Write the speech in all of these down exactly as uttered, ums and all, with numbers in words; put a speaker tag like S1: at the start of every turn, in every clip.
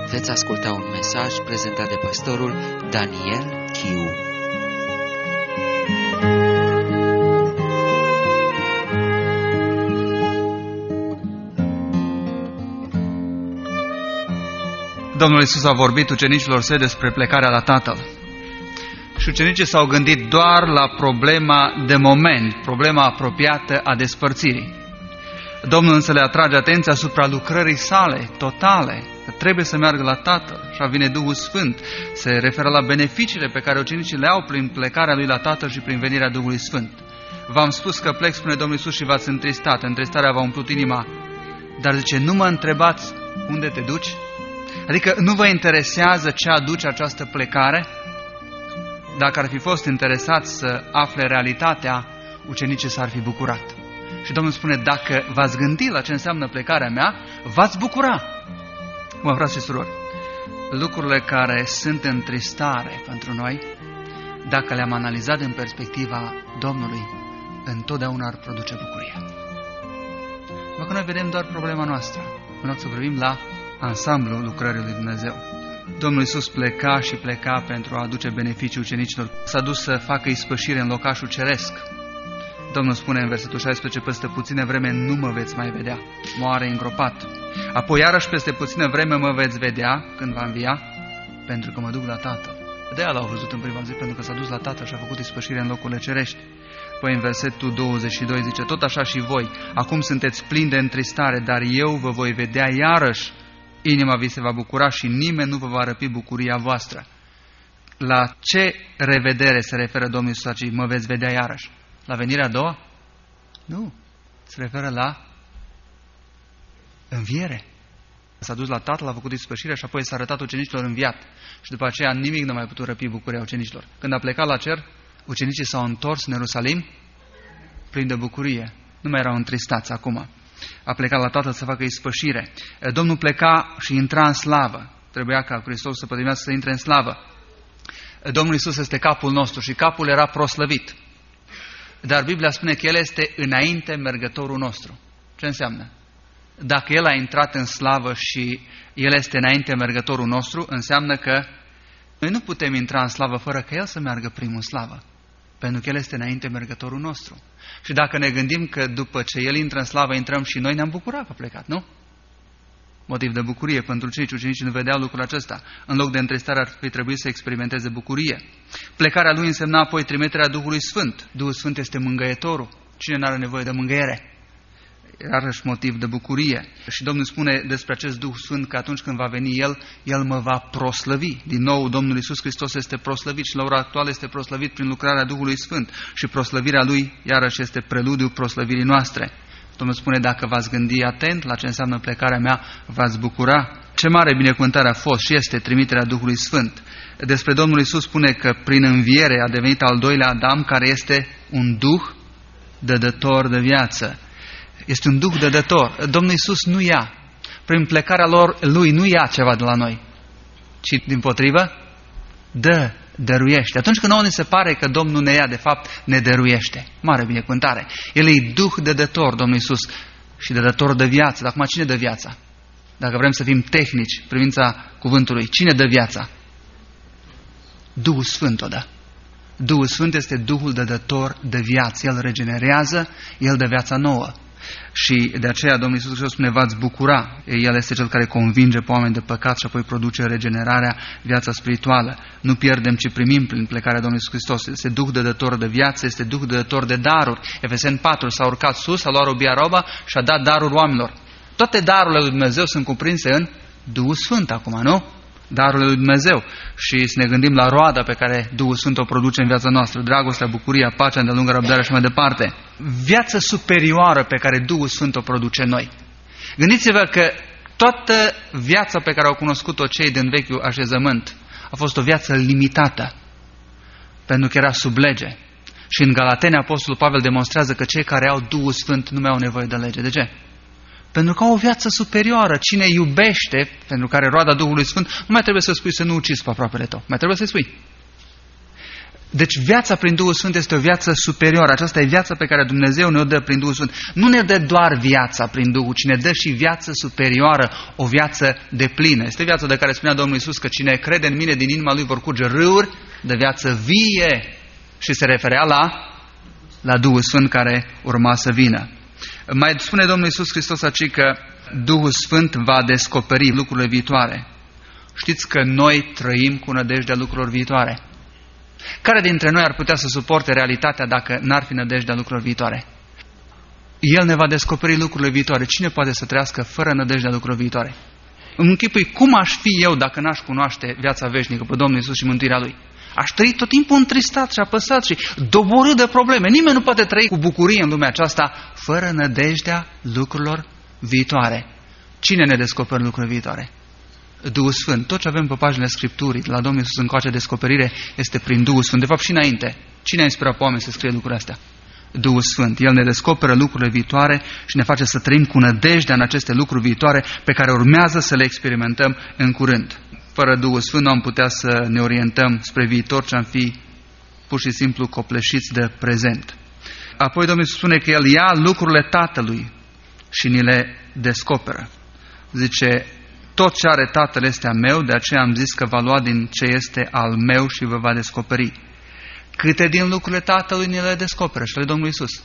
S1: Veți asculta un mesaj prezentat de pastorul Daniel Chiu.
S2: Domnul Iisus a vorbit ucenicilor săi despre plecarea la Tatăl. Și ucenicii s-au gândit doar la problema de moment, problema apropiată a despărțirii. Domnul însă le atrage atenția asupra lucrării sale, totale, că trebuie să meargă la Tatăl. Și vine Duhul Sfânt, se referă la beneficiile pe care ucenicii le au prin plecarea lui la Tatăl și prin venirea Duhului Sfânt. V-am spus că plec, spune Domnul Iisus, și v-ați întristat, întristarea v-a umplut inima. Dar zice, nu mă întrebați unde te duci? Adică nu vă interesează ce aduce această plecare? Dacă ar fi fost interesați să afle realitatea, ucenicii s-ar fi bucurat. Și Domnul spune, dacă v-ați gândit la ce înseamnă plecarea mea, v-ați bucura. Mă, frați și surori, lucrurile care sunt întristare pentru noi, dacă le-am analizat în perspectiva Domnului, întotdeauna ar produce bucurie. Dacă noi vedem doar problema noastră, în loc să privim la ansamblul lucrării lui Dumnezeu. Domnul Iisus pleca și pleca pentru a aduce beneficii ucenicilor. S-a dus să facă ispășire în locașul ceresc. Domnul spune în versetul șaisprezece, peste puține vreme nu mă veți mai vedea, moare îngropat. Apoi iarăși peste puține vreme mă veți vedea când va învia, pentru că mă duc la Tatăl. De aia l-au văzut în prima zi, pentru că s-a dus la Tatăl și a făcut ispășire în locurile cerești. Păi în versetul douăzeci și doi zice, tot așa și voi, acum sunteți plini de întristare, dar eu vă voi vedea iarăși. Inima vi se va bucura și nimeni nu vă va răpi bucuria voastră. La ce revedere se referă Domnul Iisus aici? Mă veți vedea iarăși? La venirea a doua? Nu. Se referă la înviere. S-a dus la Tatăl, a făcut ispășirea și apoi s-a arătat ucenicilor înviat. Și după aceea nimic nu mai a putut răpi bucuria ucenicilor. Când a plecat la cer, ucenicii s-au întors în Ierusalim plini de bucurie. Nu mai erau întristați acum. A plecat la Tatăl să facă ispășire. Domnul pleca și intra în slavă. Trebuia ca Hristos să pătimească să intre în slavă. Domnul Iisus este capul nostru și capul era proslăvit. Dar Biblia spune că El este înainte mergătorul nostru. Ce înseamnă? Dacă El a intrat în slavă și El este înainte mergătorul nostru, înseamnă că noi nu putem intra în slavă fără că El să meargă primul în slavă. Pentru că El este înainte mergătorul nostru. Și dacă ne gândim că după ce El intră în slavă, intrăm și noi, ne-am bucurat că a plecat, nu? Motiv de bucurie pentru ucenici. Ucenicii nu vedeau lucrul acesta. În loc de întristare ar fi trebuit să experimenteze bucurie. Plecarea Lui însemna apoi trimiterea Duhului Sfânt. Duhul Sfânt este mângâietorul. Cine n-are nevoie de mângâiere? Iarăși motiv de bucurie. Și Domnul spune despre acest Duh Sfânt că atunci când va veni El, El mă va proslăvi. Din nou, Domnul Iisus Hristos este proslăvit și la ora actuală este proslăvit prin lucrarea Duhului Sfânt. Și proslăvirea Lui, iarăși, este preludiul proslăvirii noastre. Domnul spune, dacă v-ați gândi atent la ce înseamnă plecarea mea, v-ați bucura. Ce mare binecuvântare a fost și este trimiterea Duhului Sfânt. Despre Domnul Iisus spune că prin înviere a devenit al doilea Adam, care este un Duh dădător de viață. Este un Duh dădător. Domnul Iisus nu ia. Prin plecarea lor, Lui nu ia ceva de la noi, ci dimpotrivă dă, dăruiește. Atunci când nouă ne se pare că Domnul ne ia, de fapt ne dăruiește. Mare binecuvântare. El e Duh dădător, Domnul Iisus, și dădător de viață. Dar acum cine dă viața? Dacă vrem să fim tehnici privința cuvântului, cine dă viața? Duhul Sfânt o dă. Duhul Sfânt este Duhul dădător de viață. El regenerează, El dă viața nouă. Și de aceea Domnul Iisus Hristos spune, v-ați bucura. El este Cel care convinge pe oameni de păcat și apoi produce regenerarea, viața spirituală. Nu pierdem, ci primim prin plecarea Domnului Iisus Hristos. Este Duh dădător de viață, este Duh dădător de daruri. Efeseni patru, s-a urcat sus, a luat robia roba și a dat daruri oamenilor. Toate darurile lui Dumnezeu sunt cuprinse în Duhul Sfânt acum, nu? Darurile lui Dumnezeu. Și să ne gândim la roada pe care Duhul Sfânt o produce în viața noastră, dragostea, bucuria, pacea, îndelungă răbdarea și mai departe. Viața superioară pe care Duhul Sfânt o produce în noi. Gândiți-vă că toată viața pe care au cunoscut-o cei din vechiul așezământ a fost o viață limitată, pentru că era sub lege. Și în Galateni Apostolul Pavel demonstrează că cei care au Duhul Sfânt nu mai au nevoie de lege. De ce? Pentru că au o viață superioară. Cine iubește, pentru care roada Duhului Sfânt, nu mai trebuie să spui să nu ucizi pe aproapele tău. Mai trebuie să spui. Deci viața prin Duhul Sfânt este o viață superioară. Aceasta e viața pe care Dumnezeu ne-o dă prin Duhul Sfânt. Nu ne dă doar viața prin Duhul, ci ne dă și viață superioară, o viață deplină. Este viața de care spunea Domnul Iisus că cine crede în mine, din inima lui vor curge râuri de viață vie. Și se referea la, la Duhul Sfânt care urma să vină. Mai spune Domnul Iisus Hristos aici că Duhul Sfânt va descoperi lucrurile viitoare. Știți că noi trăim cu nădejdea lucrurilor viitoare. Care dintre noi ar putea să suporte realitatea dacă n-ar fi nădejdea lucrurilor viitoare? El ne va descoperi lucrurile viitoare. Cine poate să trăiască fără nădejdea lucrurilor viitoare? Îmi închipui, cum aș fi eu dacă n-aș cunoaște viața veșnică pe Domnul Iisus și mântuirea Lui? Aș trăi tot timpul întristat și apăsat și doborât de probleme. Nimeni nu poate trăi cu bucurie în lumea aceasta fără nădejdea lucrurilor viitoare. Cine ne descoperă lucrurile viitoare? Duhul Sfânt. Tot ce avem pe paginile Scripturii, la Domnul Iisus încoace descoperire, este prin Duhul Sfânt. De fapt și înainte. Cine a inspirat pe oameni să scrie lucrurile astea? Duhul Sfânt. El ne descoperă lucrurile viitoare și ne face să trăim cu nădejdea în aceste lucruri viitoare pe care urmează să le experimentăm în curând. Fără Duhul Sfânt nu am putea să ne orientăm spre viitor, ci am fi pur și simplu copleșiți de prezent. Apoi Domnul Iisus spune că El ia lucrurile Tatălui și ni le descoperă. Zice, tot ce are Tatăl este a meu, de aceea am zis că va lua din ce este al meu și vă va descoperi. Câte din lucrurile Tatălui ni le descoperă? Și ale Domnului Iisus?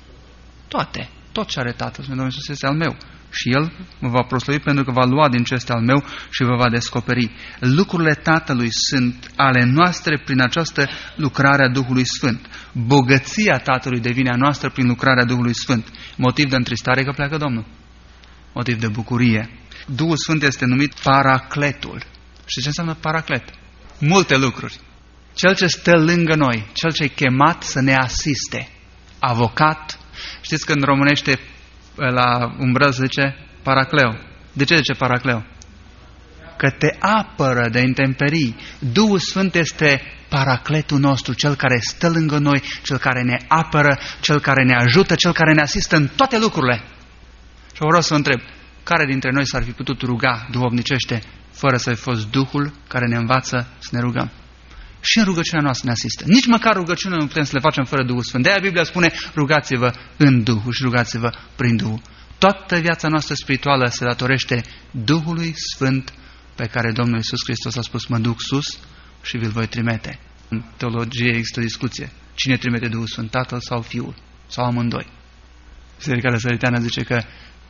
S2: Toate. Tot ce are Tatăl, Domnul Iisus, este al meu. Și El vă va proslăvi pentru că va lua din ce este al meu și vă va descoperi. Lucrurile Tatălui sunt ale noastre prin această lucrare a Duhului Sfânt. Bogăția Tatălui devine a noastră prin lucrarea Duhului Sfânt. Motiv de întristare că pleacă Domnul. Motiv de bucurie. Duhul Sfânt este numit Paracletul. Și ce înseamnă Paraclet? Multe lucruri. Cel ce stă lângă noi, cel ce e chemat să ne asiste. Avocat. Știți că în românește la umbră se zice Paracleu. De ce zice Paracleu? Că te apără de intemperii. Duhul Sfânt este Paracletul nostru, cel care stă lângă noi, cel care ne apără, cel care ne ajută, cel care ne asistă în toate lucrurile. Și vreau să vă întreb, care dintre noi s-ar fi putut ruga duhovnicește fără să fi fost Duhul care ne învață să ne rugăm? Și în rugăciunea noastră ne asistă. Nici măcar rugăciunea nu putem să le facem fără Duhul Sfânt. De aia Biblia spune, rugați-vă în Duhul și rugați-vă prin Duhul. Toată viața noastră spirituală se datorește Duhului Sfânt pe care Domnul Iisus Hristos a spus, mă duc sus și vi-l voi trimite. În teologie există discuție. Cine trimite Duhul Sfânt, Tatăl sau Fiul? Sau amândoi? Biserica Răsăriteană zice că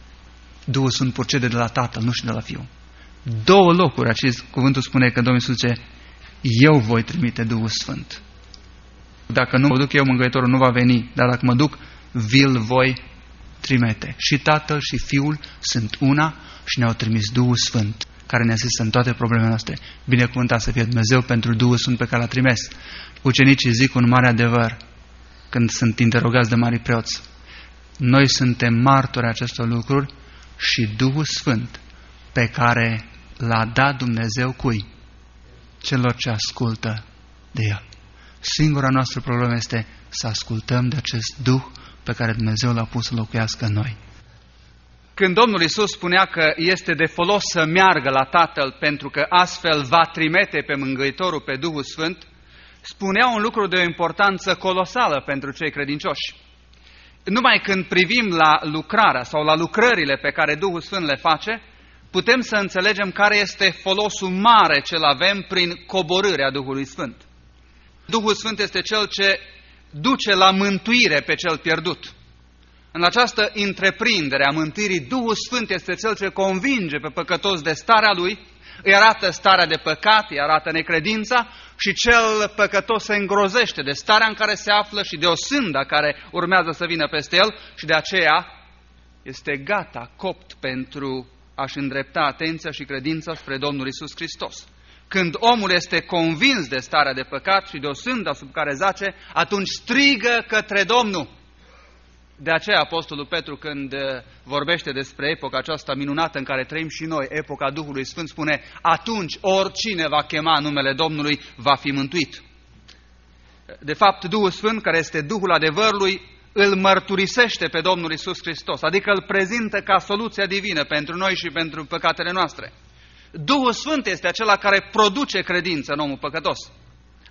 S2: Duhul Sfânt procede de la Tatăl, nu și de la Fiul. Două locuri, acest cuvântul spune că Domnul Iisus zice, eu voi trimite Duhul Sfânt. Dacă nu mă duc eu, Mângâietorul nu va veni, dar dacă mă duc, vi-l voi trimite. Și Tatăl și Fiul sunt una și ne-au trimis Duhul Sfânt, care ne asistă în toate problemele noastre. Binecuvântat să fie Dumnezeu pentru Duhul Sfânt pe care l-a trimis. Ucenicii zic un mare adevăr când sunt interogați de mari preoți. Noi suntem martori acestor lucruri și Duhul Sfânt pe care l-a dat Dumnezeu cui? Celor ce ascultă de El. Singura noastră problemă este să ascultăm de acest Duh pe care Dumnezeu l-a pus să locuiască în noi. Când Domnul Iisus spunea că este de folos să meargă la Tatăl pentru că astfel va trimite pe Mângâietorul, pe Duhul Sfânt, spunea un lucru de o importanță colosală pentru cei credincioși. Numai când privim la lucrarea sau la lucrările pe care Duhul Sfânt le face, putem să înțelegem care este folosul mare ce-l avem prin coborârea Duhului Sfânt. Duhul Sfânt este Cel ce duce la mântuire pe cel pierdut. În această întreprindere a mântuirii, Duhul Sfânt este Cel ce convinge pe păcătos de starea lui, îi arată starea de păcat, îi arată necredința și cel păcătos se îngrozește de starea în care se află și de o sânda care urmează să vină peste el și de aceea este gata, copt pentru a-și îndrepta atenția și credința spre Domnul Iisus Hristos. Când omul este convins de starea de păcat și de o sândă sub care zace, atunci strigă către Domnul. De aceea Apostolul Petru, când vorbește despre epoca aceasta minunată în care trăim și noi, epoca Duhului Sfânt, spune, atunci oricine va chema numele Domnului va fi mântuit. De fapt, Duhul Sfânt, care este Duhul adevărului, îl mărturisește pe Domnul Iisus Hristos, adică îl prezintă ca soluția divină pentru noi și pentru păcatele noastre. Duhul Sfânt este acela care produce credință în omul păcătos.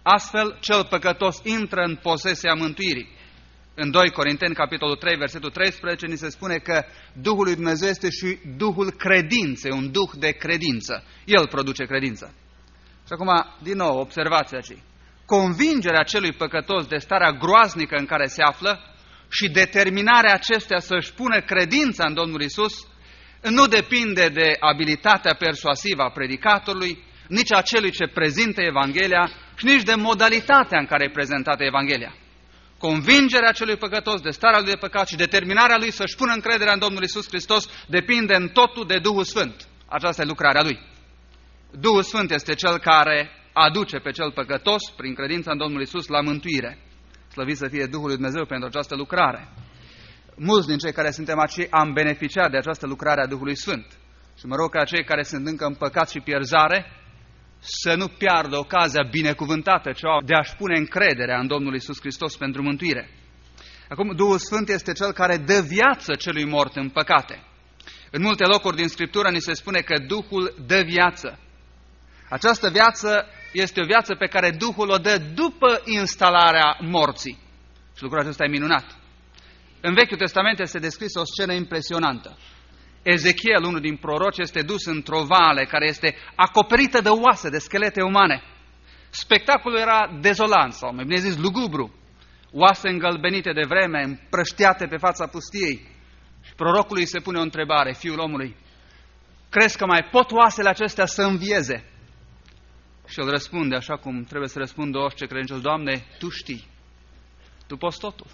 S2: Astfel, cel păcătos intră în posesia mântuirii. În doi Corinteni, capitolul trei, versetul treisprezece, ni se spune că Duhul lui Dumnezeu este și Duhul credinței, un Duh de credință. El produce credință. Și acum, din nou, observați aici. Convingerea celui păcătos de starea groaznică în care se află și determinarea acestuia să-și pună credința în Domnul Iisus nu depinde de abilitatea persuasivă a predicatorului, nici a celui ce prezintă Evanghelia și nici de modalitatea în care e prezentată Evanghelia. Convingerea celui păcătos de starea lui de păcat și determinarea lui să-și pună încrederea în Domnul Iisus Hristos depinde în totul de Duhul Sfânt. Aceasta e lucrarea lui. Duhul Sfânt este cel care aduce pe cel păcătos, prin credința în Domnul Iisus, la mântuire. Slăvit să fie Duhul lui Dumnezeu pentru această lucrare. Mulți din cei care suntem aici am beneficiat de această lucrare a Duhului Sfânt. Și mă rog ca cei care sunt încă în păcat și pierzare să nu piardă ocazia binecuvântată ce au de a-și pune încrederea în Domnul Iisus Hristos pentru mântuire. Acum, Duhul Sfânt este cel care dă viață celui mort în păcate. În multe locuri din Scriptură ni se spune că Duhul dă viață. Această viață este o viață pe care Duhul o dă după instalarea morții. Și lucrul acesta e minunat. În Vechiul Testament este descrisă o scenă impresionantă. Ezechiel, unul din proroci, este dus într-o vale care este acoperită de oase, de schelete umane. Spectacolul era dezolant, sau mai bine zis lugubru. Oase îngălbenite de vreme, împrăștiate pe fața pustiei. Și prorocului se pune o întrebare, fiul omului: crezi că mai pot oasele acestea să învieze? Și el răspunde așa cum trebuie să răspundă orice credincios: Doamne, Tu știi, Tu poți totul.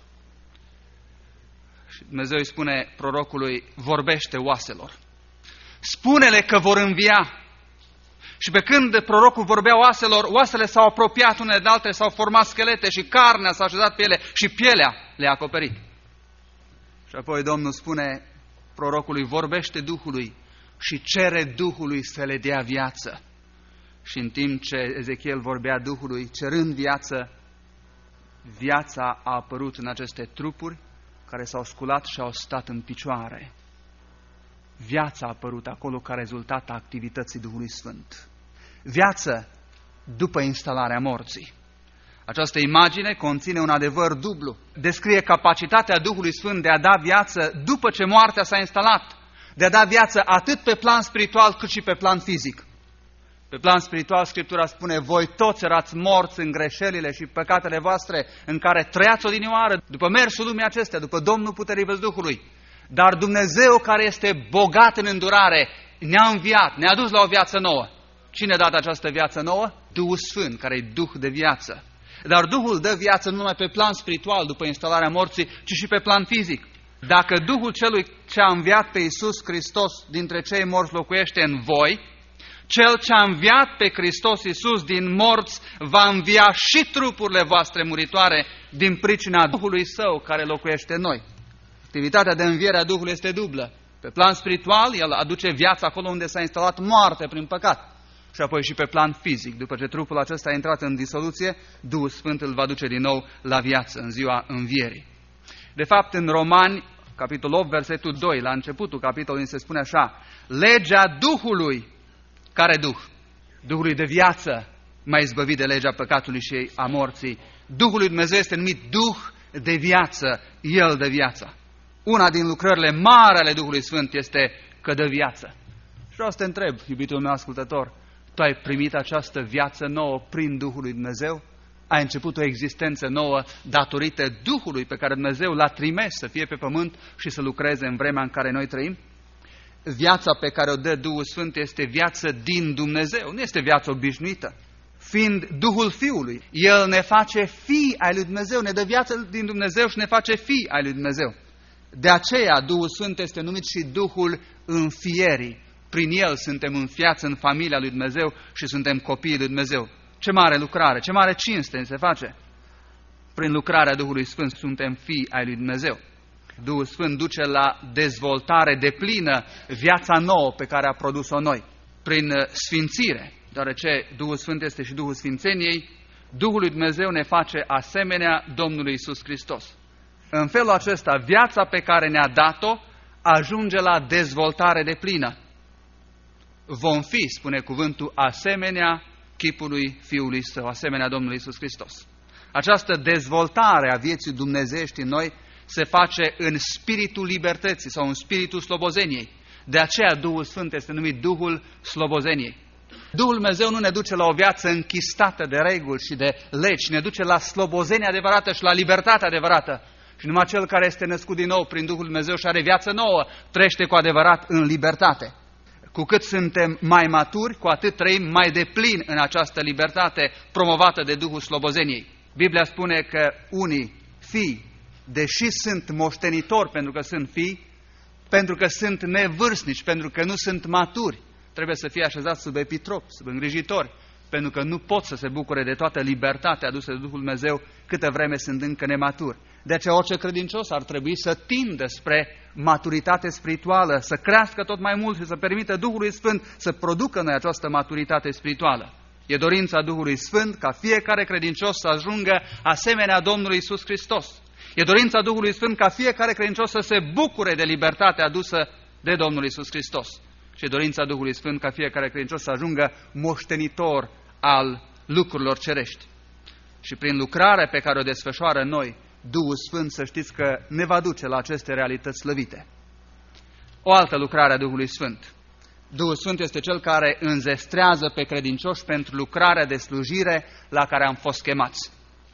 S2: Și Dumnezeu îi spune prorocului: vorbește oaselor, spune-le că vor învia. Și pe când prorocul vorbea oaselor, oasele s-au apropiat unele de altele, s-au format schelete și carnea s-a așezat pe ele și pielea le-a acoperit. Și apoi Domnul spune prorocului: vorbește Duhului și cere Duhului să le dea viață. Și în timp ce Ezechiel vorbea Duhului, cerând viață, viața a apărut în aceste trupuri care s-au sculat și au stat în picioare. Viața a apărut acolo ca rezultat a activității Duhului Sfânt. Viață după instalarea morții. Această imagine conține un adevăr dublu. Descrie capacitatea Duhului Sfânt de a da viață după ce moartea s-a instalat. De a da viață atât pe plan spiritual cât și pe plan fizic. Pe plan spiritual, Scriptura spune: voi toți erați morți în greșelile și păcatele voastre în care trăiați odinioară, după mersul lumii acestea, după Domnul puterii văzduhului. Dar Dumnezeu, care este bogat în îndurare, ne-a înviat, ne-a dus la o viață nouă. Cine a dat această viață nouă? Duhul Sfânt, care e Duh de viață. Dar Duhul dă viață nu numai pe plan spiritual, după instalarea morții, ci și pe plan fizic. Dacă Duhul celui ce a înviat pe Iisus Hristos dintre cei morți locuiește în voi, Cel ce a înviat pe Hristos Iisus din morți va învia și trupurile voastre muritoare din pricina Duhului Său care locuiește în noi. Activitatea de înviere a Duhului este dublă. Pe plan spiritual, El aduce viață acolo unde s-a instalat moarte prin păcat. Și apoi și pe plan fizic. După ce trupul acesta a intrat în disoluție, Duhul Sfânt îl va duce din nou la viață în ziua învierii. De fapt, în Romani, capitolul opt, versetul doi, la începutul capitolului se spune așa: legea Duhului. Care Duh? Duhului de viață m-a izbăvit de legea păcatului și a morții. Duhul lui Dumnezeu este numit Duh de viață, El dă viața. Una din lucrările mari ale Duhului Sfânt este că dă viață. Și vreau să te întreb, iubitul meu ascultător, tu ai primit această viață nouă prin Duhul lui Dumnezeu? Ai început o existență nouă datorită Duhului pe care Dumnezeu l-a trimis să fie pe pământ și să lucreze în vremea în care noi trăim? Viața pe care o dă Duhul Sfânt este viață din Dumnezeu, nu este viață obișnuită. Fiind Duhul Fiului, El ne face fii ai lui Dumnezeu, ne dă viață din Dumnezeu și ne face fii ai lui Dumnezeu. De aceea Duhul Sfânt este numit și Duhul înfierii. Prin El suntem înfiați în familia lui Dumnezeu și suntem copiii lui Dumnezeu. Ce mare lucrare, ce mare cinste se face! Prin lucrarea Duhului Sfânt suntem fii ai lui Dumnezeu. Duhul Sfânt duce la dezvoltare deplină viața nouă pe care a produs-o noi. Prin sfințire, deoarece Duhul Sfânt este și Duhul Sfințeniei, Duhul lui Dumnezeu ne face asemenea Domnului Iisus Hristos. În felul acesta, viața pe care ne-a dat-o ajunge la dezvoltare deplină. Vom fi, spune cuvântul, asemenea chipului Fiului Său, asemenea Domnului Iisus Hristos. Această dezvoltare a vieții dumnezeiești în noi se face în spiritul libertății sau în spiritul slobozeniei. De aceea Duhul Sfânt este numit Duhul slobozeniei. Duhul Dumnezeu nu ne duce la o viață închistată de reguli și de legi, ne duce la slobozenia adevărată și la libertatea adevărată. Și numai cel care este născut din nou prin Duhul Dumnezeu și are viață nouă, trăiește cu adevărat în libertate. Cu cât suntem mai maturi, cu atât trăim mai deplin în această libertate promovată de Duhul slobozeniei. Biblia spune că unii fii, deși sunt moștenitori pentru că sunt fii, pentru că sunt nevârstnici, pentru că nu sunt maturi, trebuie să fie așezați sub epitrop, sub îngrijitori, pentru că nu pot să se bucure de toată libertatea adusă de Duhul Dumnezeu câtă vreme sunt încă nematuri. De aceea orice credincios ar trebui să tindă spre maturitate spirituală, să crească tot mai mult și să permită Duhului Sfânt să producă în noi această maturitate spirituală. E dorința Duhului Sfânt ca fiecare credincios să ajungă asemenea Domnului Iisus Hristos. E dorința Duhului Sfânt ca fiecare credincios să se bucure de libertatea adusă de Domnul Iisus Hristos. Și e dorința Duhului Sfânt ca fiecare credincios să ajungă moștenitor al lucrurilor cerești. Și prin lucrarea pe care o desfășoară în noi, Duhul Sfânt, să știți că ne va duce la aceste realități slăvite. O altă lucrare a Duhului Sfânt. Duhul Sfânt este Cel care înzestrează pe credincioși pentru lucrarea de slujire la care am fost chemați.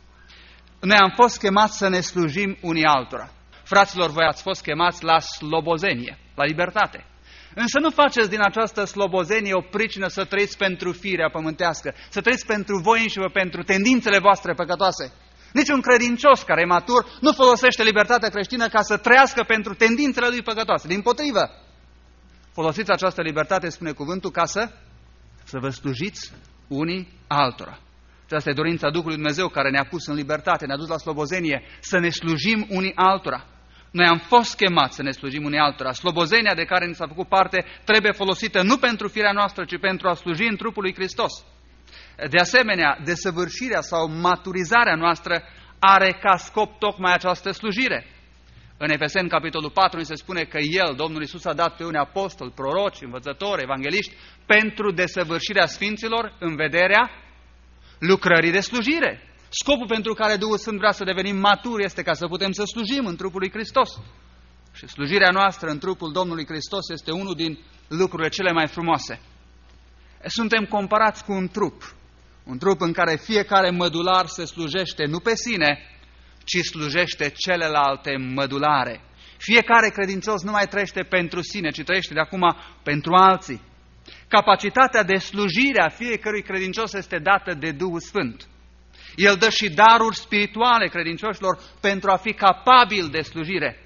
S2: Noi am fost chemați să ne slujim unii altora. Fraților, voi ați fost chemați la slobozenie, la libertate. Însă nu faceți din această slobozenie o pricină să trăiți pentru firea pământească, să trăiți pentru voi înși, pentru tendințele voastre păcătoase. Niciun credincios care e matur nu folosește libertatea creștină ca să trăiască pentru tendințele lui păcătoase. Dimpotrivă, folosiți această libertate, spune cuvântul, ca să, să vă slujiți unii altora. Aceasta e dorința Duhului Dumnezeu care ne-a pus în libertate, ne-a dus la slobozenie, să ne slujim unii altora. Noi am fost chemați să ne slujim unii altora. Slobozenia de care ni s-a făcut parte trebuie folosită nu pentru firea noastră, ci pentru a sluji în trupul lui Hristos. De asemenea, desăvârșirea sau maturizarea noastră are ca scop tocmai această slujire. În Efeseni, capitolul patru, ni se spune că El, Domnul Iisus, a dat pe unii apostoli, proroci, învățători, evangeliști, pentru desăvârșirea sfinților în vederea lucrării de slujire. Scopul pentru care Duhul Sfânt vrea să devenim maturi este ca să putem să slujim în trupul lui Hristos. Și slujirea noastră în trupul Domnului Hristos este unul din lucrurile cele mai frumoase. Suntem comparați cu un trup, un trup în care fiecare mădular se slujește nu pe sine, ci slujește celelalte mădulare. Fiecare credincios nu mai trăiește pentru sine, ci trăiește de acum pentru alții. Capacitatea de slujire a fiecărui credincios este dată de Duhul Sfânt. El dă și daruri spirituale credincioșilor pentru a fi capabil de slujire.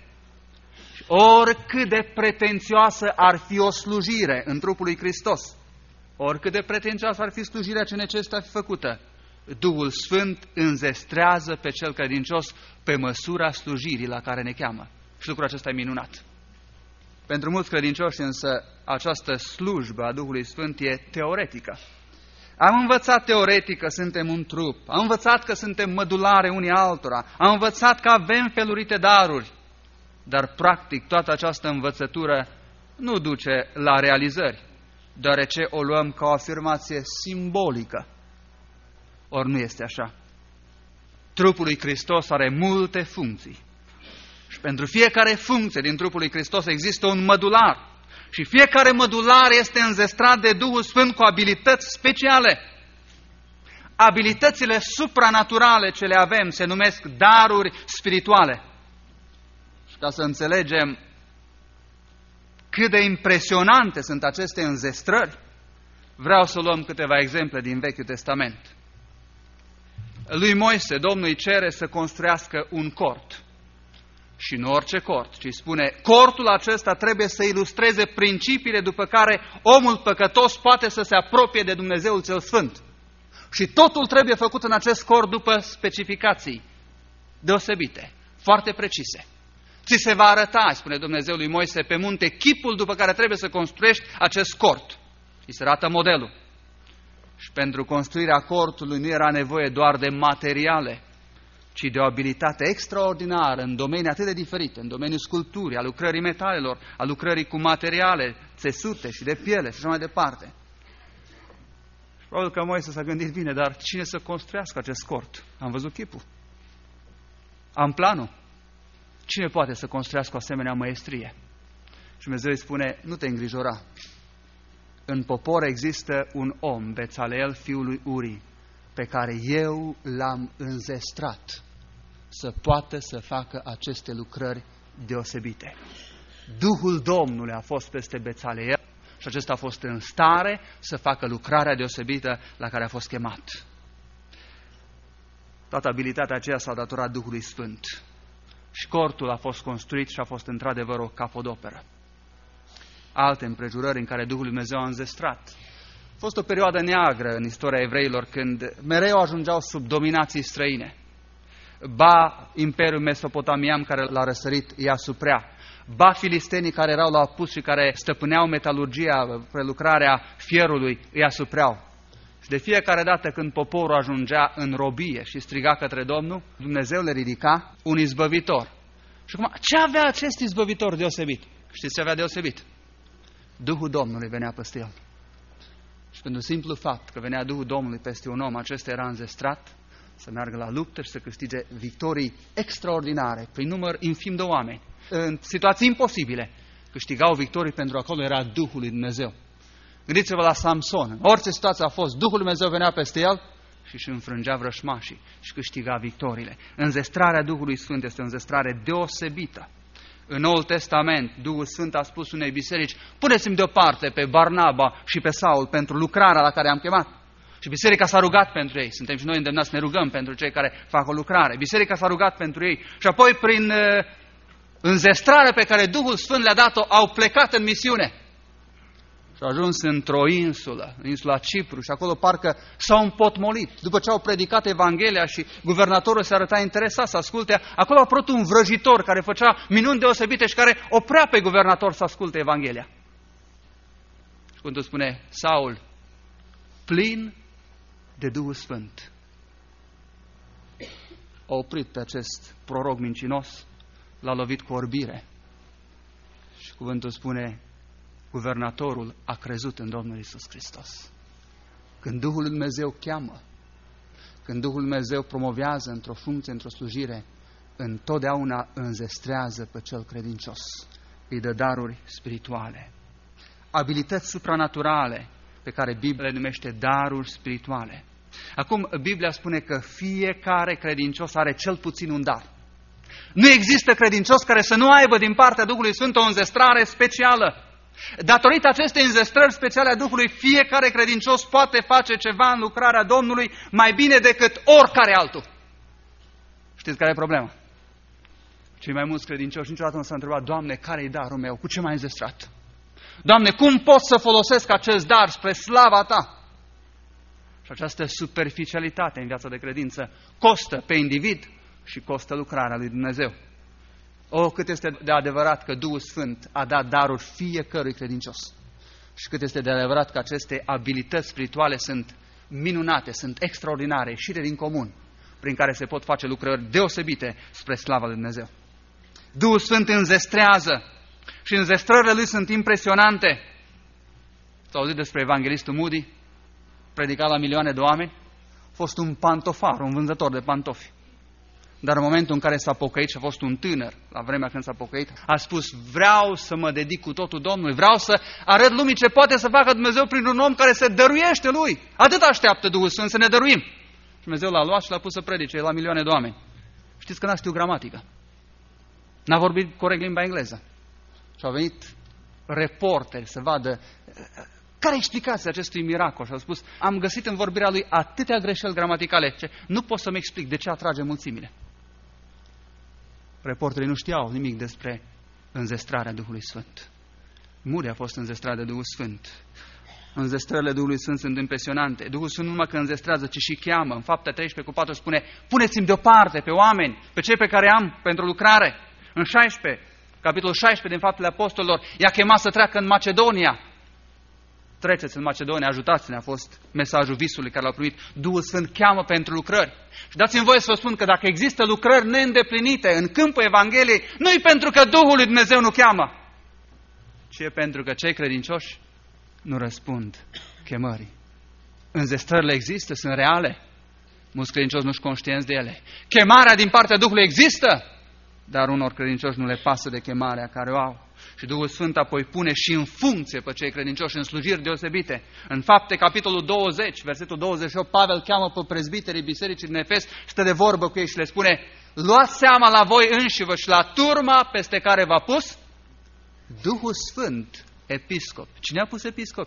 S2: Oricât de pretențioasă ar fi o slujire în trupul lui Hristos, oricât de pretențioasă ar fi slujirea ce necesită a fi făcută, Duhul Sfânt înzestrează pe cel credincios pe măsura slujirii la care ne cheamă. Și lucrul acesta e minunat. Pentru mulți credincioși însă această slujbă a Duhului Sfânt e teoretică. Am învățat teoretic că suntem un trup, am învățat că suntem mădulare unii altora, am învățat că avem felurite daruri, dar practic toată această învățătură nu duce la realizări, deoarece o luăm ca o afirmație simbolică. Ori nu este așa. Trupul lui Hristos are multe funcții. Și pentru fiecare funcție din trupul lui Hristos există un mădular. Și fiecare mădular este înzestrat de Duhul Sfânt cu abilități speciale. Abilitățile supranaturale ce le avem se numesc daruri spirituale. Și ca să înțelegem cât de impresionante sunt aceste înzestrări, vreau să luăm câteva exemple din Vechiul Testament. Lui Moise, Domnul îi cere să construiască un cort. Și nu orice cort, ci spune, cortul acesta trebuie să ilustreze principiile după care omul păcătos poate să se apropie de Dumnezeul cel Sfânt. Și totul trebuie făcut în acest cort după specificații deosebite, foarte precise. Ți se va arăta, spune Dumnezeu lui Moise, pe munte chipul după care trebuie să construiești acest cort. Îi se arată modelul. Și pentru construirea cortului nu era nevoie doar de materiale, ci de o abilitate extraordinară în domenii atât de diferite, în domeniul sculpturii, a lucrării metalelor, a lucrării cu materiale, țesute și de piele și așa mai departe. Probabil că Moise s-a gândit bine, dar cine să construiască acest cort? Am văzut chipul. Am planul. Cine poate să construiască o asemenea măestrie? Și Dumnezeu îi spune, nu te îngrijora. În popor există un om, Bețaleel, fiul lui Uri, pe care eu l-am înzestrat să poată să facă aceste lucrări deosebite. Duhul Domnului a fost peste Bețaleel și acesta a fost în stare să facă lucrarea deosebită la care a fost chemat. Toată abilitatea aceea s-a datorat Duhului Sfânt. Și cortul a fost construit și a fost într-adevăr o capodoperă. Alte împrejurări în care Duhul Dumnezeu a înzestrat. A fost o perioadă neagră în istoria evreilor când mereu ajungeau sub dominații străine. Ba Imperiul Mesopotamian care l-a răsărit îi asuprea, ba filistenii care erau la apus și care stăpâneau metalurgia, prelucrarea fierului, îi asupreau. Și de fiecare dată când poporul ajungea în robie și striga către Domnul, Dumnezeu le ridica un izbăvitor. Și acum, ce avea acest izbăvitor deosebit? Știți ce avea deosebit? Duhul Domnului venea peste el. Și pentru simplu fapt că venea Duhul Domnului peste un om, acesta era înzestrat să meargă la luptă și să câștige victorii extraordinare, prin număr infim de oameni. În situații imposibile, câștigau victorii pentru că acolo era Duhul lui Dumnezeu. Gândiți-vă la Samson. În orice situație a fost, Duhul lui Dumnezeu venea peste el și își înfrângea vrășmașii și câștiga victoriile. Înzestrarea Duhului Sfânt este o înzestrare deosebită. În Noul Testament, Duhul Sfânt a spus unei biserici, puneți-mi deoparte pe Barnaba și pe Saul pentru lucrarea la care am chemat. Și biserica s-a rugat pentru ei. Suntem și noi îndemnați să ne rugăm pentru cei care fac o lucrare. Biserica s-a rugat pentru ei. Și apoi, prin uh, înzestrarea pe care Duhul Sfânt le-a dat-o, au plecat în misiune. Și au ajuns într-o insulă, insula Cipru, și acolo parcă s-au împotmolit. După ce au predicat Evanghelia și guvernatorul se arăta interesat să asculte, acolo a apărut un vrăjitor care făcea minuni deosebite și care oprea pe guvernator să asculte Evanghelia. Și cuvântul spune, Saul, plin de Duhul Sfânt, a oprit pe acest proroc mincinos, l-a lovit cu orbire. Și cuvântul spune, guvernatorul a crezut în Domnul Iisus Hristos. Când Duhul lui Dumnezeu cheamă, când Duhul lui Dumnezeu promovează într-o funcție, într-o slujire, întotdeauna înzestrează pe cel credincios. Îi dă daruri spirituale, abilități supranaturale, pe care Biblia le numește daruri spirituale. Acum, Biblia spune că fiecare credincios are cel puțin un dar. Nu există credincios care să nu aibă din partea Duhului Sfânt o înzestrare specială. Datorită acestei înzestrări speciale a Duhului, fiecare credincios poate face ceva în lucrarea Domnului mai bine decât oricare altul. Știți care e problema? Cei mai mulți credincioși niciodată nu s-au întrebat, Doamne, care e darul meu? Cu ce m-ai înzestrat? Doamne, cum pot să folosesc acest dar spre slava Ta? Și această superficialitate în viața de credință costă pe individ și costă lucrarea lui Dumnezeu. O, cât este de adevărat că Duhul Sfânt a dat daruri fiecărui credincios. Și cât este de adevărat că aceste abilități spirituale sunt minunate, sunt extraordinare, ieșire din comun, prin care se pot face lucrări deosebite spre slava lui Dumnezeu. Duhul Sfânt înzestrează și înzestrările lui sunt impresionante. S-a auzit despre evanghelistul Moody, predicat la milioane de oameni, a fost un pantofar, un vânzător de pantofi. Dar în momentul în care s-a pocăit și a fost un tânăr, la vremea când s-a pocăit, a spus, vreau să mă dedic cu totul Domnului, vreau să arăt lumii ce poate să facă Dumnezeu prin un om care se dăruiește lui. Atât așteaptă Duhul Sfânt, să ne dăruim. Și Dumnezeu l-a luat și l-a pus să predice la milioane de oameni. Știți că n-a știut gramatică. N-a vorbit corect limba engleză. Și au venit reporteri să vadă care e explicația acestui miracol. Și au spus, am găsit în vorbirea lui atâtea greșeli gramaticale, ce nu pot să-mi explic de ce atrage mulțimile. Reporterii nu știau nimic despre înzestrarea Duhului Sfânt. Moody a fost înzestrat de Duhul Sfânt. Înzestrările Duhului Sfânt sunt impresionante. Duhul Sfânt nu numai că înzestrează, ci și cheamă. În Fapte treisprezece cu patru spune, puneți-mi deoparte pe oameni, pe cei pe care am pentru lucrare. În șaisprezece, capitolul șaisprezece din Faptele Apostolilor, i-a chemat să treacă în Macedonia. Treceți în Macedonia, ajutați-ne, a fost mesajul visului care l-au primit. Duhul Sfânt cheamă pentru lucrări. Și dați-mi voie să vă spun că dacă există lucrări neîndeplinite în câmpul Evangheliei, nu e pentru că Duhul lui Dumnezeu nu cheamă, ci e pentru că cei credincioși nu răspund chemării. Înzestrările există, sunt reale. Mulți credincioși nu-și conștienți de ele. Chemarea din partea Duhului există, dar unor credincioși nu le pasă de chemarea care o au. Și Duhul Sfânt apoi pune și în funcție pe cei credincioși în slujiri deosebite. În Fapte, capitolul douăzeci, versetul douăzeci și opt, Pavel cheamă pe prezbiterii bisericii din Efes, stă de vorbă cu ei și le spune: luați seama la voi înșivă și la turma peste care v-a pus Duhul Sfânt episcop. Cine a pus episcop?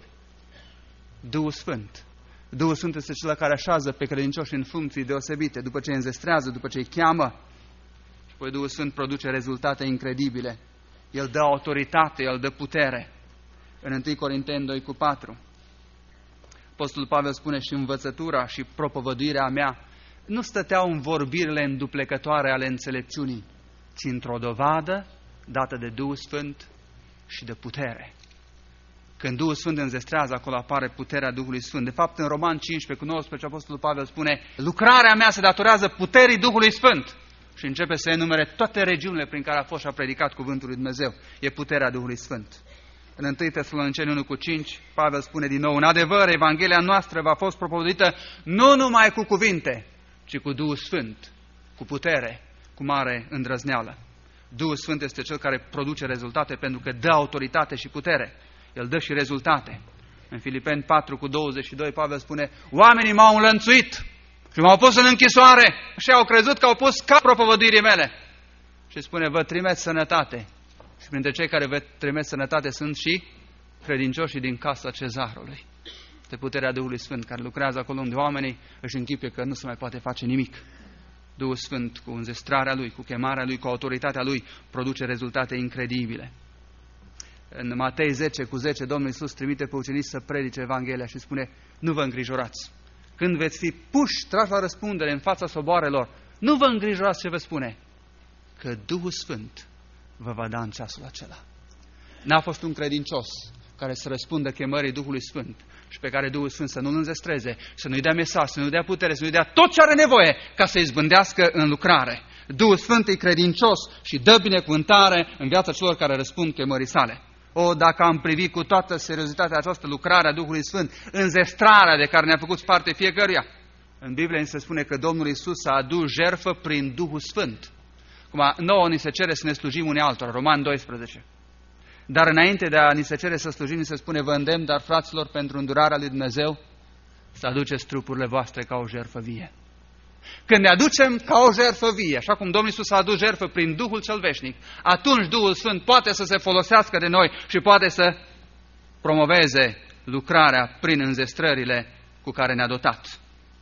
S2: Duhul Sfânt. Duhul Sfânt este cel care așează pe credincioși în funcții deosebite, după ce îi înzestrează, după ce îi cheamă. Și apoi Duhul Sfânt produce rezultate incredibile. El dă autoritate, El dă putere. În întâi Corinteni doi cu patru, Apostolul Pavel spune: și învățătura și propovăduirea mea nu stăteau în vorbirile înduplecătoare ale înțelepciunii, ci într-o dovadă dată de Duhul Sfânt și de putere. Când Duhul Sfânt înzestrează, acolo apare puterea Duhului Sfânt. De fapt, în Roman cincisprezece cu nouăsprezece, Apostolul Pavel spune: lucrarea mea se datorează puterii Duhului Sfânt. Și începe să enumere toate regiunile prin care a fost și a predicat cuvântul lui Dumnezeu. E puterea Duhului Sfânt. În întâi Tesaloniceni unu cu cinci, Pavel spune din nou: în adevăr, Evanghelia noastră v-a fost propovăduită nu numai cu cuvinte, ci cu Duhul Sfânt, cu putere, cu mare îndrăzneală. Duhul Sfânt este cel care produce rezultate pentru că dă autoritate și putere. El dă și rezultate. În Filipeni patru cu douăzeci și doi, Pavel spune: oamenii m-au înlănțuit și m-au pus în închisoare și au crezut că au pus ca propovăduirii mele. Și spune: vă trimit sănătate. Și printre cei care vă trimit sănătate sunt și credincioșii din casa Cezarului. Este puterea Duhului Sfânt care lucrează acolo unde oamenii își închipuie că nu se mai poate face nimic. Duhul Sfânt, cu înzestrarea Lui, cu chemarea Lui, cu autoritatea Lui, produce rezultate incredibile. În Matei zece cu zece, Domnul Iisus trimite pe ucenici să predice Evanghelia și spune: nu vă îngrijorați. Când veți fi puși, trași la răspundere în fața soboarelor, nu vă îngrijorați ce vă spune, că Duhul Sfânt vă va da în ceasul acela. N-a fost un credincios care să răspundă chemării Duhului Sfânt și pe care Duhul Sfânt să nu-l înzestreze, să nu-i dea mesaj, să nu-i dea putere, să nu-i dea tot ce are nevoie ca să-i zbândească în lucrare. Duhul Sfânt e credincios și dă binecuvântare în viața celor care răspund chemării sale. O, dacă am privit cu toată seriozitatea această lucrare a Duhului Sfânt, înzestrarea de care ne-a făcut parte fiecăruia. În Biblie ni se spune că Domnul Iisus a adus jertfă prin Duhul Sfânt. Cum nouă ni se cere să ne slujim unii altora, Roman doisprezece. Dar înainte de a ni se cere să slujim, ni se spune: vă îndemn, dar fraților, pentru îndurarea lui Dumnezeu, să aduceți trupurile voastre ca o jertfă vie. Când ne aducem ca o jertfă vie, așa cum Domnul Iisus a adus jertfă prin Duhul cel veșnic, atunci Duhul Sfânt poate să se folosească de noi și poate să promoveze lucrarea prin înzestrările cu care ne-a dotat.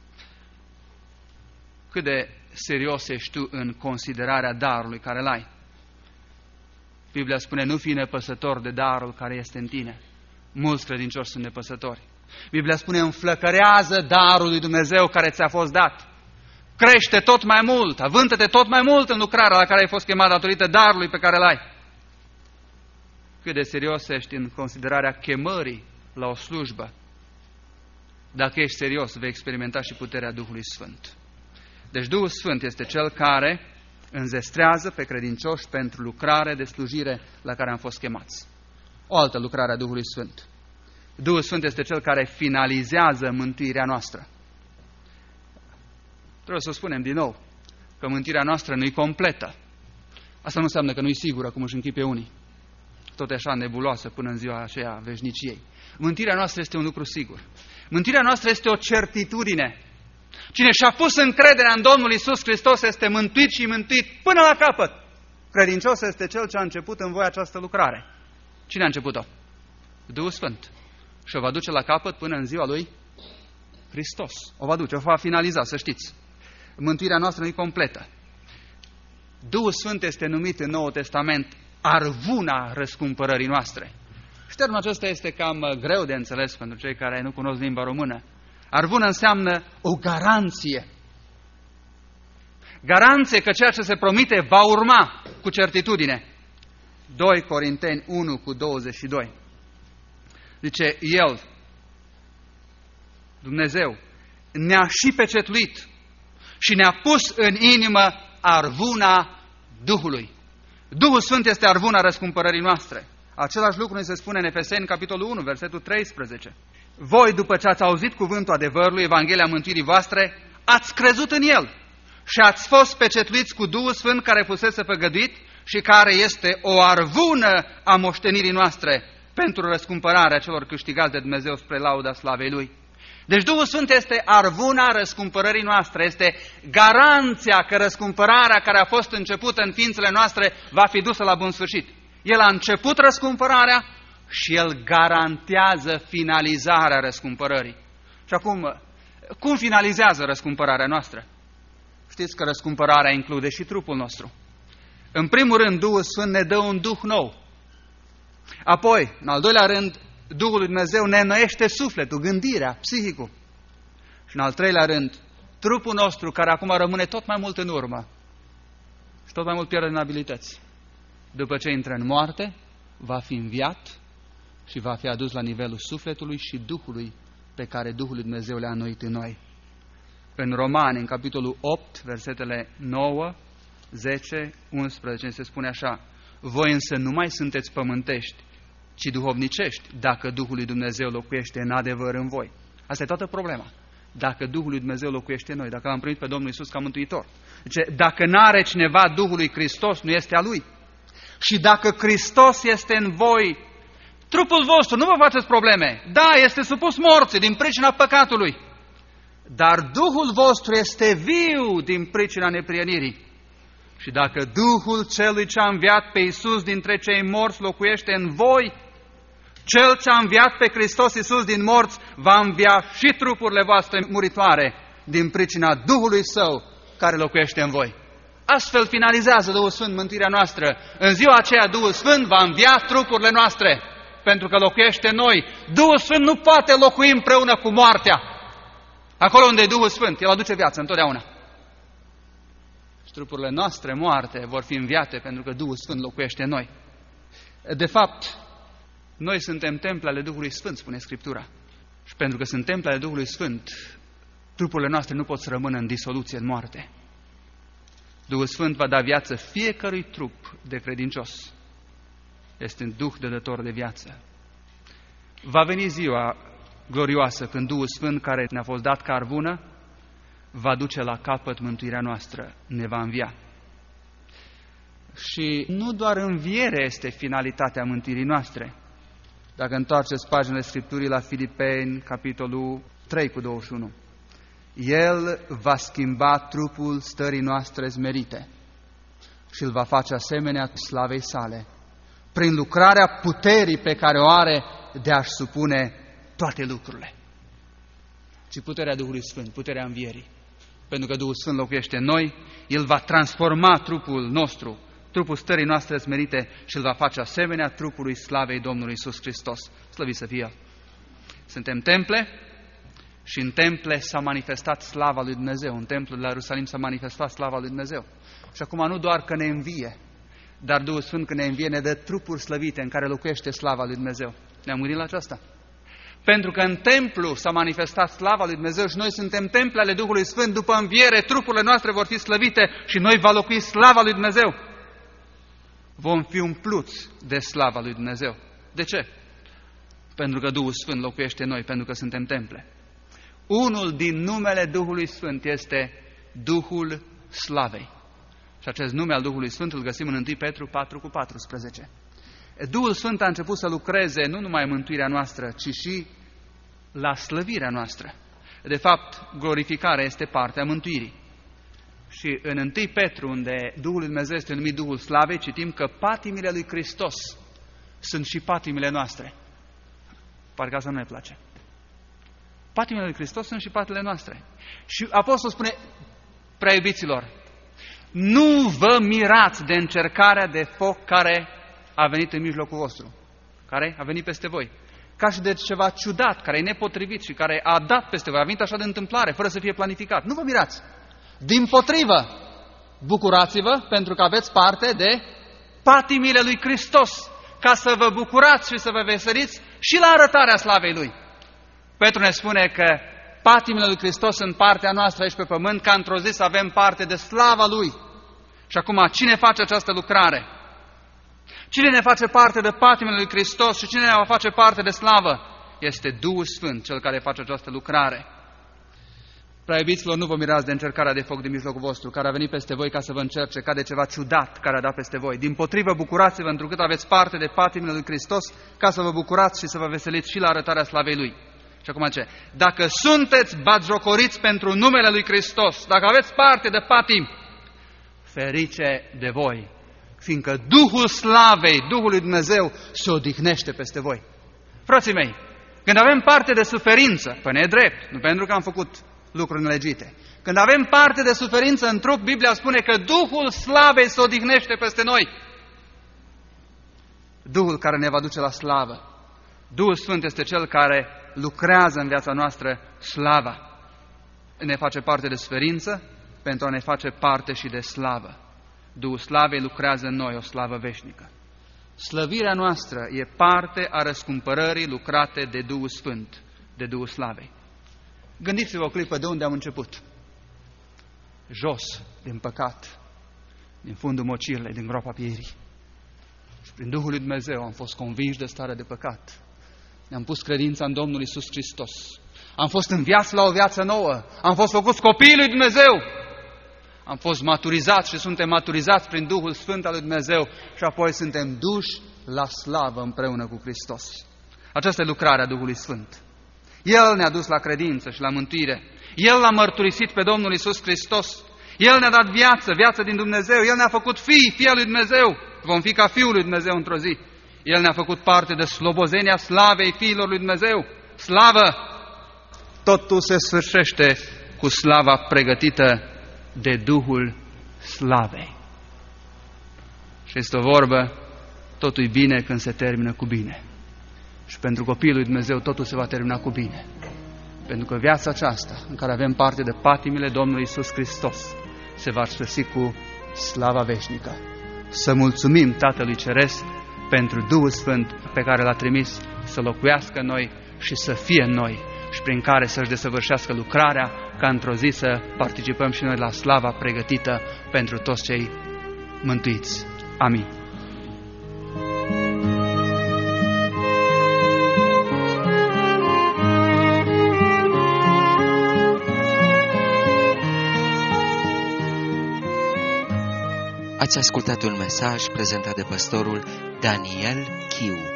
S2: Cât de serios ești tu în considerarea darului care îl ai? Biblia spune: nu fi nepăsător de darul care este în tine. Mulți credincioși sunt nepăsători. Biblia spune: înflăcărează darul lui Dumnezeu care ți-a fost dat. Crește tot mai mult, avântă-te tot mai mult în lucrarea la care ai fost chemat datorită darului pe care îl ai. Cât de serios ești în considerarea chemării la o slujbă? Dacă ești serios, vei experimenta și puterea Duhului Sfânt. Deci Duhul Sfânt este Cel care înzestrează pe credincioși pentru lucrare de slujire la care am fost chemați. O altă lucrare a Duhului Sfânt. Duhul Sfânt este Cel care finalizează mântuirea noastră. Trebuie să spunem din nou că mântuirea noastră nu e completă. Asta nu înseamnă că nu e sigură, cum își închipe unii. Tot așa nebuloasă până în ziua aceea veșniciei. Mântuirea noastră este un lucru sigur. Mântuirea noastră este o certitudine. Cine și-a pus încrederea în Domnul Iisus Hristos este mântuit și mântuit până la capăt. Credincios este cel ce a început în voi această lucrare. Cine a început-o? Duhul Sfânt. Și o va duce la capăt până în ziua lui Hristos. O va duce, o va finaliza, să știți. Mântuirea noastră nu e completă. Duhul Sfânt este numit în Noul Testament arvuna răscumpărării noastre. Și termenul acesta este cam greu de înțeles pentru cei care nu cunosc limba română. Arvuna înseamnă o garanție. Garanție că ceea ce se promite va urma cu certitudine. doi Corinteni unu cu douăzeci și doi. Zice: El, Dumnezeu, ne-a și pecetluit și ne-a pus în inimă arvuna Duhului. Duhul Sfânt este arvuna răscumpărării noastre. Același lucru ne se spune în Efeseni, capitolul unu, versetul treisprezece. voi, după ce ați auzit cuvântul adevărului, Evanghelia mântuirii voastre, ați crezut în el și ați fost pecetluiți cu Duhul Sfânt care fusese făgăduit și care este o arvună a moștenirii noastre pentru răscumpărarea celor câștigați de Dumnezeu spre lauda slavei Lui. Deci Duhul Sfânt este arvuna răscumpărării noastre, este garanția că răscumpărarea care a fost începută în ființele noastre va fi dusă la bun sfârșit. El a început răscumpărarea și El garantează finalizarea răscumpărării. Și acum, cum finalizează răscumpărarea noastră? Știți că răscumpărarea include și trupul nostru. În primul rând, Duhul Sfânt ne dă un duh nou. Apoi, în al doilea rând, Duhul lui Dumnezeu ne înnoiește sufletul, gândirea, psihicul. Și în al treilea rând, trupul nostru, care acum rămâne tot mai mult în urmă și tot mai mult pierde în abilități, după ce intră în moarte, va fi înviat și va fi adus la nivelul sufletului și Duhului pe care Duhul lui Dumnezeu le-a înnoit în noi. În Romani, în capitolul opt, versetele nouă, zece, unsprezece, se spune așa: voi însă nu mai sunteți pământești, ci duhovnicești, dacă Duhul lui Dumnezeu locuiește în adevăr în voi. Asta e toată problema. Dacă Duhul lui Dumnezeu locuiește în noi, dacă l-am primit pe Domnul Iisus ca mântuitor. Deci, dacă n-are cineva Duhul lui Hristos, nu este a lui. Și dacă Hristos este în voi, trupul vostru, nu vă faceți probleme. Da, este supus morții din pricina păcatului. Dar Duhul vostru este viu din pricina neprienirii. Și dacă Duhul celui ce a înviat pe Iisus dintre cei morți locuiește în voi, Cel ce a înviat pe Hristos Iisus din morți va învia și trupurile voastre muritoare din pricina Duhului Său care locuiește în voi. Astfel finalizează Duhul Sfânt mântuirea noastră. În ziua aceea Duhul Sfânt va învia trupurile noastre pentru că locuiește în noi. Duhul Sfânt nu poate locui împreună cu moartea. Acolo unde e Duhul Sfânt, El aduce viață întotdeauna. Și trupurile noastre moarte vor fi înviate pentru că Duhul Sfânt locuiește în noi. De fapt, noi suntem temple ale Duhului Sfânt, spune Scriptura. Și pentru că sunt temple ale Duhului Sfânt, trupurile noastre nu pot să rămână în disoluție, în moarte. Duhul Sfânt va da viață fiecărui trup de credincios. Este un Duh dădător de viață. Va veni ziua glorioasă când Duhul Sfânt, care ne-a fost dat ca arvună, va duce la capăt mântuirea noastră, ne va învia. Și nu doar învierea este finalitatea mântuirii noastre. Dacă întoarceți paginile Scripturii la Filipeni, capitolul trei cu douăzeci și unu, El va schimba trupul stării noastre smerite și îl va face asemenea slavei sale, prin lucrarea puterii pe care o are de a-și supune toate lucrurile. Ci puterea Duhului Sfânt, puterea învierii. Pentru că Duhul Sfânt locuiește în noi, El va transforma trupul nostru, trupul stării noastre smerite și îl va face asemenea trupului slavei Domnului Iisus Hristos. Slăvit să fie El! Suntem temple și în temple s-a manifestat slava lui Dumnezeu. În templul de la Ierusalim s-a manifestat slava lui Dumnezeu. Și acum nu doar că ne învie, dar Duhul Sfânt când ne învie ne dă trupuri slăvite în care locuiește slava lui Dumnezeu. Ne-am gândit la aceasta? Pentru că în templu s-a manifestat slava lui Dumnezeu și noi suntem temple ale Duhului Sfânt, după înviere trupurile noastre vor fi slăvite și noi va locui slava lui Dumnezeu. Vom fi umpluți de slava lui Dumnezeu. De ce? Pentru că Duhul Sfânt locuiește în noi, pentru că suntem temple. Unul din numele Duhului Sfânt este Duhul Slavei. Și acest nume al Duhului Sfânt îl găsim în întâi Petru patru cu paisprezece. Duhul Sfânt a început să lucreze nu numai în mântuirea noastră, ci și la slăvirea noastră. De fapt, glorificarea este partea mântuirii. Și în întâi Petru, unde Duhul lui Dumnezeu este numit Duhul Slavei, citim că patimile lui Hristos sunt și patimile noastre. Parcă asta nu ne place. Patimile lui Hristos sunt și patimile noastre. Și Apostolul spune, prea iubiților, nu vă mirați de încercarea de foc care a venit în mijlocul vostru, care a venit peste voi, ca și de ceva ciudat, care e nepotrivit și care a dat peste voi, a venit așa de întâmplare, fără să fie planificat. Nu vă mirați! Dimpotrivă, bucurați-vă pentru că aveți parte de patimile lui Hristos, ca să vă bucurați și să vă veseliți și la arătarea slavei Lui. Petru ne spune că patimile lui Hristos sunt partea noastră aici pe pământ, ca într-o zi să avem parte de slava Lui. Și acum, cine face această lucrare? Cine ne face parte de patimile lui Hristos și cine ne va face parte de slavă? este Duhul Sfânt cel care face această lucrare. Prea iubiților, nu vă mirați de încercarea de foc din mijlocul vostru, care a venit peste voi ca să vă încerce, ca de ceva ciudat care a dat peste voi. Dimpotrivă, bucurați-vă întrucât aveți parte de patimile lui Hristos, ca să vă bucurați și să vă veseliți și la arătarea slavei Lui. Și acum ce? Dacă sunteți batjocoriți pentru numele lui Hristos, dacă aveți parte de patim, ferice de voi, fiindcă Duhul slavei, Duhul lui Dumnezeu se odihnește peste voi. Frații mei, când avem parte de suferință, păi ne e drept, nu pentru că am făcut lucruri nelegite. Când avem parte de suferință în trup, Biblia spune că Duhul slavei se odihnește peste noi. Duhul care ne va duce la slavă. Duhul Sfânt este Cel care lucrează în viața noastră slava. Ne face parte de suferință pentru a ne face parte și de slavă. Duhul slavei lucrează în noi o slavă veșnică. Slăvirea noastră e parte a răscumpărării lucrate de Duhul Sfânt, de Duhul slavei. Gândiți-vă o clipă de unde am început. Jos, din păcat, din fundul mocirlei, din groapa pierii. Și prin Duhul lui Dumnezeu am fost convinși de starea de păcat. Ne-am pus credința în Domnul Iisus Hristos. Am fost înviați la o viață nouă. Am fost făcuți copiii lui Dumnezeu. Am fost maturizați și suntem maturizați prin Duhul Sfânt al lui Dumnezeu și apoi suntem duși la slavă împreună cu Hristos. Aceasta e lucrarea Duhului Sfânt. El ne-a dus la credință și la mântuire. El l-a mărturisit pe Domnul Iisus Hristos. El ne-a dat viață, viață din Dumnezeu. El ne-a făcut fii, fii al lui Dumnezeu. Vom fi ca Fiul lui Dumnezeu într-o zi. El ne-a făcut parte de slobozenia slavei fiilor lui Dumnezeu. Slavă! Totul se sfârșește cu slava pregătită de Duhul slavei. Și este o vorbă, totul e bine când se termină cu bine. Și pentru copiii lui Dumnezeu totul se va termina cu bine. Pentru că viața aceasta, în care avem parte de patimile Domnului Iisus Hristos, se va sfârși cu slava veșnică. Să mulțumim Tatălui Ceresc pentru Duhul Sfânt pe care l-a trimis să locuiască în noi și să fie în noi și prin care să-și desăvârșească lucrarea, ca într-o zi să participăm și noi la slava pregătită pentru toți cei mântuiți. Amin.
S1: Ați ascultat un mesaj prezentat de pastorul Daniel Chiu.